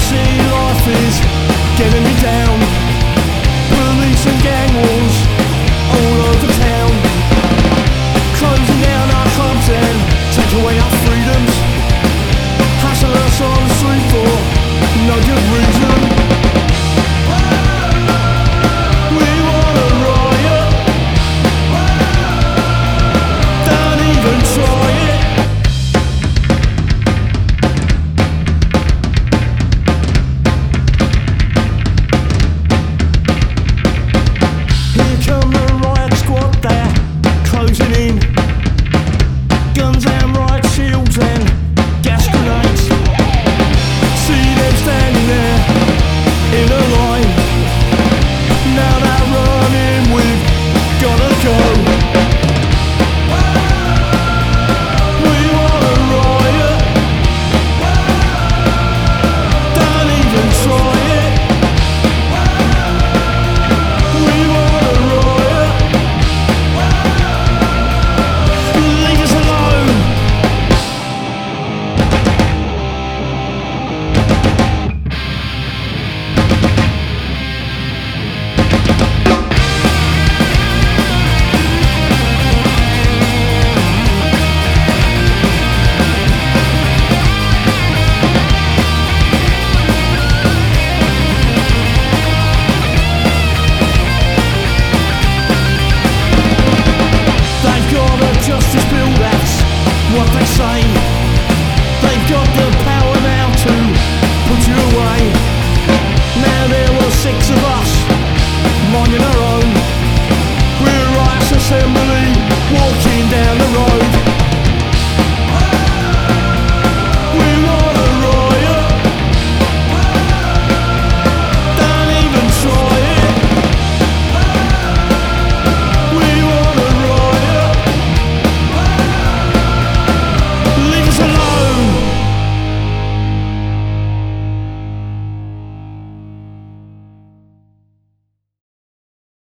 see life is getting me down. Police and gang wars all over town, closing down our clubs and taking away our freedoms, hassling us on the street for no good reason.